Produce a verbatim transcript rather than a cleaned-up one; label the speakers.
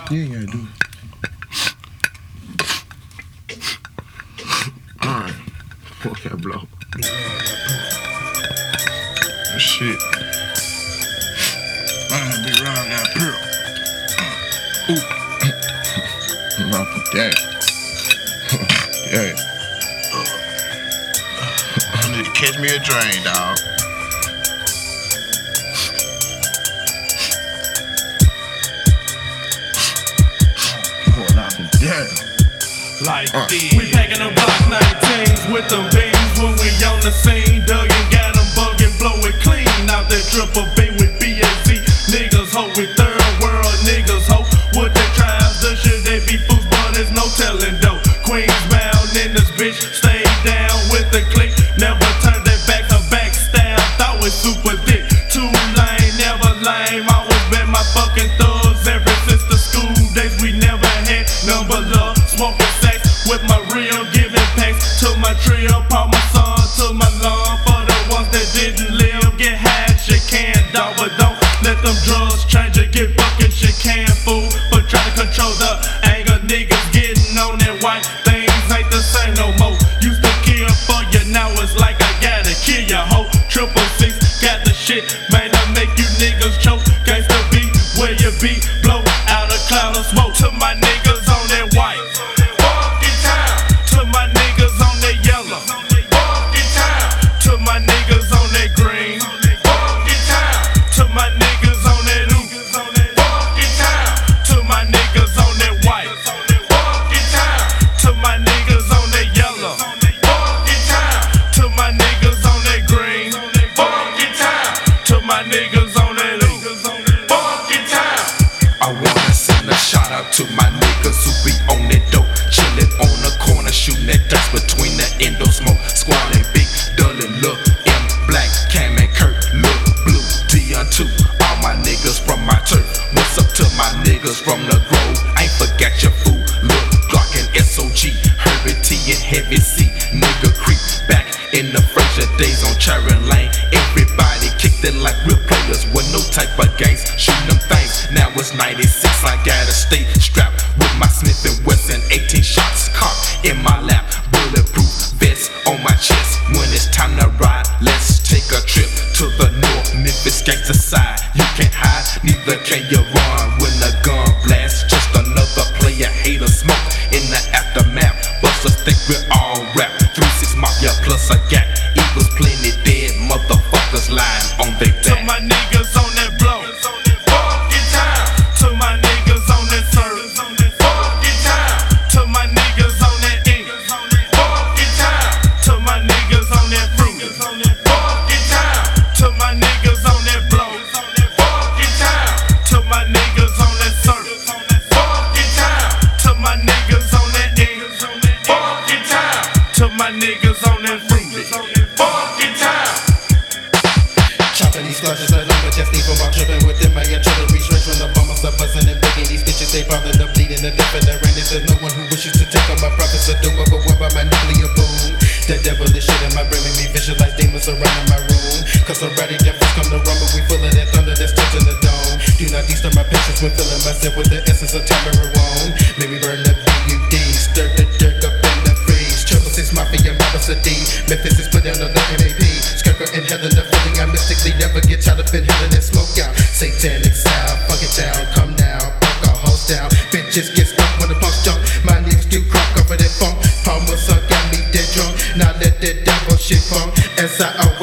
Speaker 1: You ain't gotta do it.
Speaker 2: Alright. Fuck that blow. Shit.
Speaker 1: Uh, Big Ron got pearl.
Speaker 2: Ooh. Not for that. Yeah.
Speaker 1: I need to catch me a drain, dog. Pour out the damn.
Speaker 3: Like uh. this. We packing them Glock nineteens with them beams when we on the scene. Doug and got them bugging, blow it clean. Out that triple B with B A Z. Niggas hope we third world niggas hope. What they tries, the shit they be fools, but there's no telling though. Queens bound in this bitch, stay down with the click. Never turn their back to backstab. Thought was super dick. Too lame, never lame. Always been my fucking thugs ever since the school days. We never had number love. Smoking sex with my real, giving packs to my trio. Paul my son to my lawn. For the ones that didn't live, get high, shit can, dog. But don't let them drugs change it, get fucking shit can, fool. But try to control the anger, niggas getting on that white. Things ain't the same no more. Used to kill for you, now it's like I gotta kill ya, hoe. Triple six, got the shit, man, I make you niggas choke. Gangsta be where you be, blow out a cloud of smoke. To my niggas on that white. To my niggas on that yellow, fucking time. To my niggas on that green, fucking time. To my niggas on that ooh, fucking time. To my niggas on that white, fucking time. To my niggas on that yellow, fucking time. To my niggas on that green, fucking time. To my niggas on that ooh, fucking time.
Speaker 4: I wanna send a shout out to my niggas who be on that dope, chillin' on the corner, shooting that dust between the endo smoke. Squallin' Big, Dully, Look, M, Black, Cam and Kurt, Look, Blue, Dion two. All my niggas from my turf. What's up to my niggas from the Grove? Ain't forgot your fool. Look, Glock and S O G, Herbie T and Heavy C. Nigga creep back in the Frazier days on Charon Lane. Everybody kicked it like real players with no type of gangs. Shooting them things. Now it's ninety-six. I gotta stay strapped with my Smith and Wesson. eighteen shots cocked in my lap. Bulletproof vest on my chest. When it's time to ride, let's take a trip to the north. Memphis gangsta side. You can't hide, neither can you run when the gun blasts. Just another player hater smoke in the aftermath. Busters think we're all rap. three six Mafia plus a gap. Eagles plenty dead motherfuckers lying on their back.
Speaker 3: To my niggas on that blow, fucking time. To my niggas on that surf, fucking time. To my niggas on that ink, fucking time. To my niggas on that fruit, fucking time. To my niggas on that blow, fucking time. To my niggas on that surf, fucking time. To my niggas on that ink, fucking time. To my niggas on that fruit, fucking time.
Speaker 5: Chopping these slushes along, but just even while tripping with them. My artillery straight from the bombers are buzzing and begging these bitches. They bothered up bleeding the death and the rain. There's no one who wishes to take on my profits or do it, but what about my nuclear boom? The devil is shit in my brain, make me visualize demons surrounding my room. Cause already devils come to run, but we full of that thunder that's touching the dome. Do not disturb my patience when filling myself with the essence of Tamarone. Maybe burn the B U D, stir the dirt up in the freeze. Triple six Mafia, Mafia D. Memphis is put down on the M A P. Skirker in heaven, the feeling I mystically never get tired of in heaven and smoke out. Satanic style, fuck it down, come now, fuck our hoes down. Bitches get stuck when the punks jump. My niggas do crunk over that funk. Palmer son got me dead drunk. Now let that devil shit funk. S I O